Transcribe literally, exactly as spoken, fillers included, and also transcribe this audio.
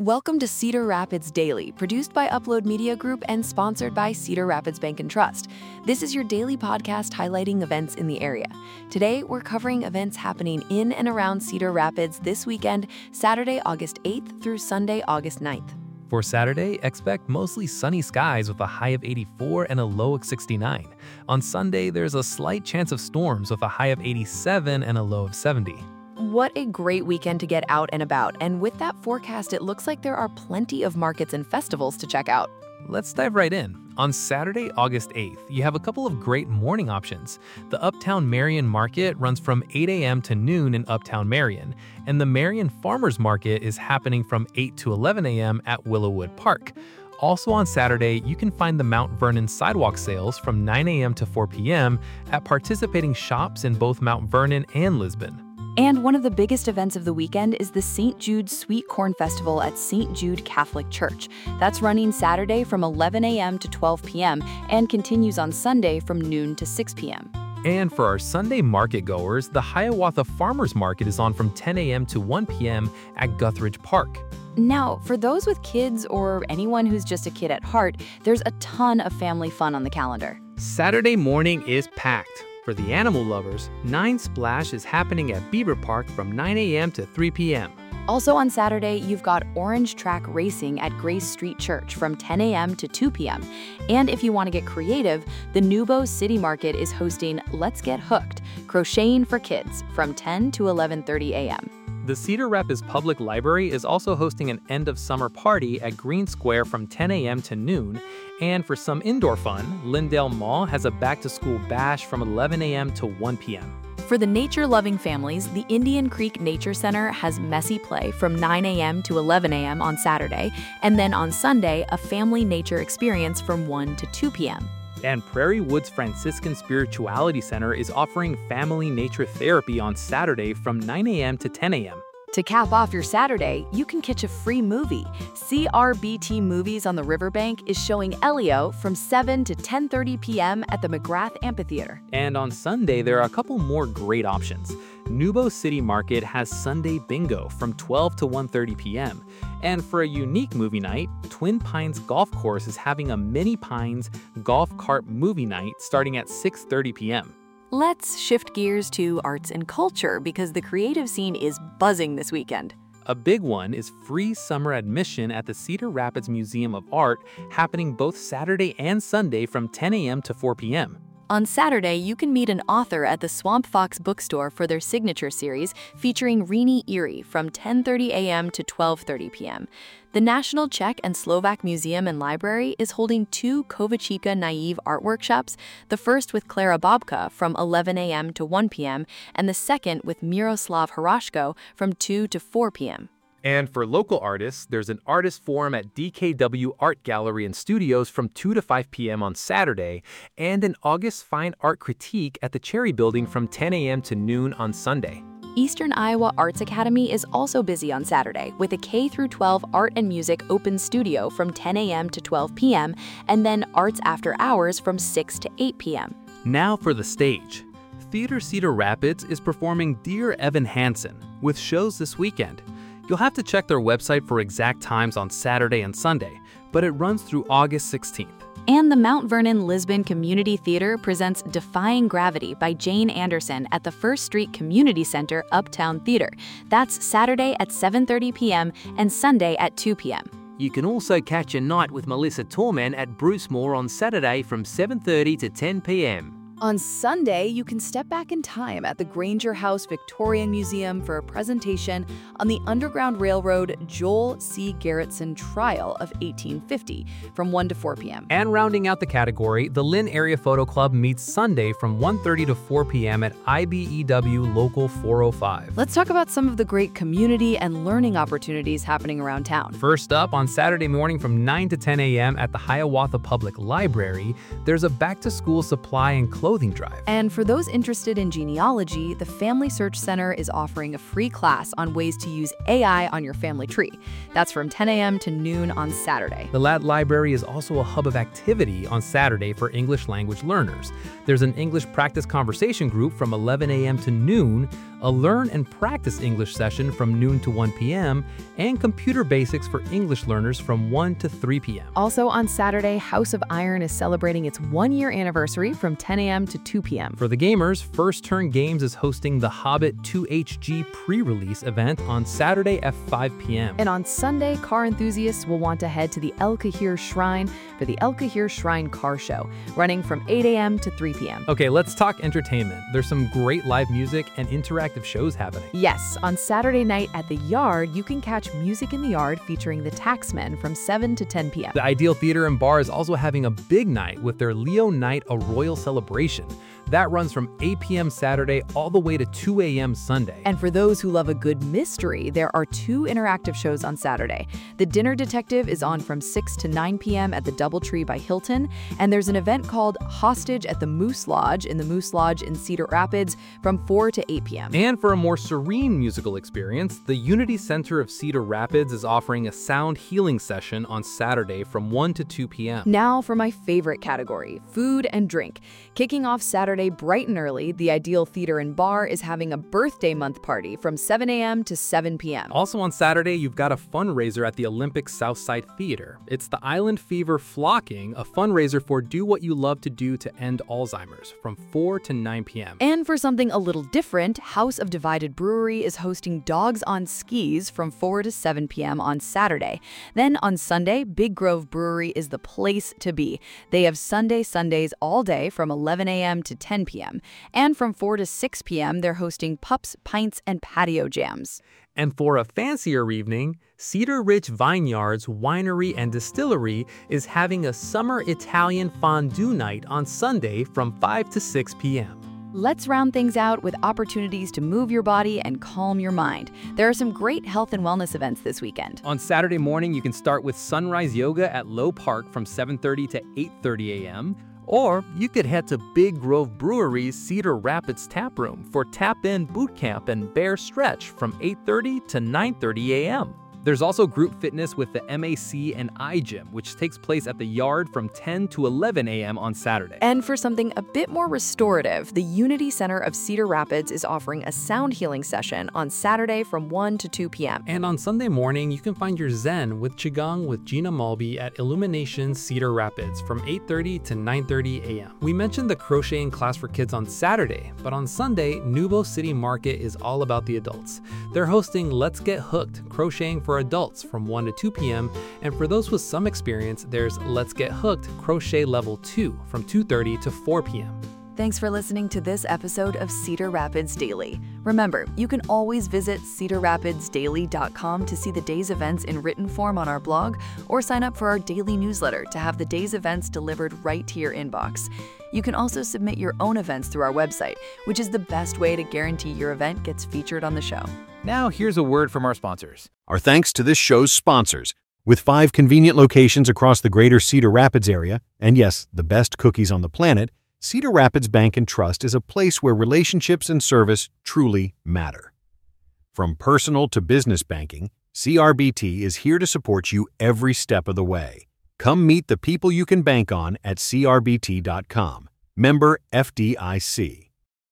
Welcome to Cedar Rapids Daily, produced by Upload Media Group and sponsored by Cedar Rapids Bank and Trust. This is your daily podcast highlighting events in the area. Today, we're covering events happening in and around Cedar Rapids this weekend, Saturday, August eighth through Sunday, August ninth. For Saturday, expect mostly sunny skies with a high of eighty-four and a low of sixty-nine. On Sunday, there's a slight chance of storms with a high of eighty-seven and a low of seventy. What a great weekend to get out and about, and with that forecast, it looks like there are plenty of markets and festivals to check out. Let's dive right in. On Saturday, August eighth, you have a couple of great morning options. The Uptown Marion Market runs from eight a.m. to noon in Uptown Marion, and the Marion Farmers Market is happening from eight to eleven a.m. at Willowwood Park. Also on Saturday, you can find the Mount Vernon sidewalk sales from nine a.m. to four p.m. at participating shops in both Mount Vernon and Lisbon. And one of the biggest events of the weekend is the Saint Jude Sweet Corn Festival at Saint Jude Catholic Church. That's running Saturday from eleven a.m. to twelve p.m. and continues on Sunday from noon to six p.m. And for our Sunday market goers, the Hiawatha Farmers Market is on from ten a.m. to one p.m. at Guthridge Park. Now, for those with kids or anyone who's just a kid at heart, there's a ton of family fun on the calendar. Saturday morning is packed. For the animal lovers, Nine Splash is happening at Beaver Park from nine a.m. to three p.m. Also on Saturday, you've got Orange Track Racing at Grace Street Church from ten a.m. to two p.m. And if you want to get creative, the Nubo City Market is hosting Let's Get Hooked, Crocheting for Kids from ten to eleven thirty a.m. The Cedar Rapids Public Library is also hosting an end-of-summer party at Green Square from ten a.m. to noon. And for some indoor fun, Lindale Mall has a back-to-school bash from eleven a.m. to one p.m. For the nature-loving families, the Indian Creek Nature Center has messy play from nine a.m. to eleven a.m. on Saturday, and then on Sunday, a family nature experience from one to two p.m. And Prairie Woods Franciscan Spirituality Center is offering family nature therapy on Saturday from nine a.m. to ten a.m. To cap off your Saturday, you can catch a free movie. C R B T Movies on the Riverbank is showing Elio from seven to ten thirty p.m. at the McGrath Amphitheater. And on Sunday, there are a couple more great options. Nubo City Market has Sunday Bingo from twelve to one thirty p.m. And for a unique movie night, Twin Pines Golf Course is having a Mini Pines Golf Cart movie night starting at six thirty p.m. Let's shift gears to arts and culture because the creative scene is buzzing this weekend. A big one is free summer admission at the Cedar Rapids Museum of Art, happening both Saturday and Sunday from ten a.m. to four p.m. On Saturday, you can meet an author at the Swamp Fox Bookstore for their signature series featuring Rini Erie from ten thirty a.m. to twelve thirty p.m. The National Czech and Slovak Museum and Library is holding two Kovačica Naive art workshops, the first with Klara Bobka from eleven a.m. to one p.m. and the second with Miroslav Haraško from two to four p.m. And for local artists, there's an artist forum at D K W Art Gallery and Studios from two to five p.m. on Saturday, and an August Fine Art Critique at the Cherry Building from ten a.m. to noon on Sunday. Eastern Iowa Arts Academy is also busy on Saturday with a K through twelve Art and Music Open Studio from ten a.m. to twelve p.m. and then Arts After Hours from six to eight p.m. Now for the stage. Theater Cedar Rapids is performing Dear Evan Hansen with shows this weekend. You'll have to check their website for exact times on Saturday and Sunday, but it runs through August sixteenth. And the Mount Vernon Lisbon Community Theater presents Defying Gravity by Jane Anderson at the First Street Community Center Uptown Theater. That's Saturday at seven thirty p.m. and Sunday at two p.m. You can also catch a night with Melissa Torman at Bruce Moore on Saturday from seven thirty to ten p.m. On Sunday, you can step back in time at the Granger House Victorian Museum for a presentation on the Underground Railroad Joel C. Garretson trial of eighteen fifty from one to four p.m. And rounding out the category, the Lynn Area Photo Club meets Sunday from one thirty to four p.m. at I B E W Local four oh five. Let's talk about some of the great community and learning opportunities happening around town. First up, on Saturday morning from nine to ten a.m. at the Hiawatha Public Library, there's a back-to-school supply and clothing clothing drive. And for those interested in genealogy, the Family Search Center is offering a free class on ways to use A I on your family tree. That's from ten a.m. to noon on Saturday. The Ladd Library is also a hub of activity on Saturday for English language learners. There's an English practice conversation group from eleven a.m. to noon, a learn and practice English session from noon to one p.m., and computer basics for English learners from one to three p.m. Also on Saturday, House of Iron is celebrating its one-year anniversary from ten a.m. to two p.m. For the gamers, First Turn Games is hosting the Hobbit two H G pre-release event on Saturday at five p.m. And on Sunday, car enthusiasts will want to head to the El Kahir Shrine for the El Kahir Shrine Car Show, running from eight a.m. to three p.m. Okay, let's talk entertainment. There's some great live music and interactive shows happening. Yes, on Saturday night at the Yard, you can catch Music in the Yard featuring the Taxmen from seven to ten p.m. The Ideal Theater and Bar is also having a big night with their Leo Night, a Royal Celebration. That runs from eight p.m. Saturday all the way to two a.m. Sunday. And for those who love a good mystery, there are two interactive shows on Saturday. The Dinner Detective is on from six to nine p.m. at the Doubletree by Hilton, and there's an event called Hostage at the Moose Lodge in the Moose Lodge in Cedar Rapids from four to eight p.m. And for a more serene musical experience, the Unity Center of Cedar Rapids is offering a sound healing session on Saturday from one to two p.m. Now for my favorite category, food and drink. Kicking off Saturday bright and early, the Ideal Theater and Bar is having a birthday month party from seven a.m. to seven p.m. Also on Saturday, you've got a fundraiser at the Olympic Southside Theater. It's the Island Fever Flocking, a fundraiser for Do What You Love to Do to End Alzheimer's from four to nine p.m. And for something a little different, House of Divided Brewery is hosting Dogs on Skis from four to seven p.m. on Saturday. Then on Sunday, Big Grove Brewery is the place to be. They have Sunday Sundays all day from eleven a.m. to ten p.m. And from four to six p.m., they're hosting Pups, Pints, and Patio Jams. And for a fancier evening, Cedar Ridge Vineyards Winery and Distillery is having a summer Italian fondue night on Sunday from five to six p.m. Let's round things out with opportunities to move your body and calm your mind. There are some great health and wellness events this weekend. On Saturday morning, you can start with Sunrise Yoga at Low Park from seven thirty to eight thirty a.m. Or you could head to Big Grove Brewery's Cedar Rapids Tap Room for Tap In Boot Camp and Bear Stretch from eight thirty to nine thirty a.m. There's also group fitness with the M A C and iGym, which takes place at the Yard from ten to eleven a.m. on Saturday. And for something a bit more restorative, the Unity Center of Cedar Rapids is offering a sound healing session on Saturday from one to two p.m. And on Sunday morning, you can find your Zen with Qigong with Gina Malby at Illumination Cedar Rapids from eight thirty to nine thirty a.m. We mentioned the crocheting class for kids on Saturday, but on Sunday, Nubo City Market is all about the adults. They're hosting Let's Get Hooked, crocheting for adults from one to two p.m. And for those with some experience, there's Let's Get Hooked Crochet Level two from two thirty to four p.m. Thanks for listening to this episode of Cedar Rapids Daily. Remember, you can always visit cedar rapids daily dot com to see the day's events in written form on our blog, or sign up for our daily newsletter to have the day's events delivered right to your inbox. You can also submit your own events through our website, which is the best way to guarantee your event gets featured on the show. Now, here's a word from our sponsors. Our thanks to this show's sponsors. With five convenient locations across the greater Cedar Rapids area, and yes, the best cookies on the planet, Cedar Rapids Bank and Trust is a place where relationships and service truly matter. From personal to business banking, C R B T is here to support you every step of the way. Come meet the people you can bank on at C R B T dot com. Member F D I C.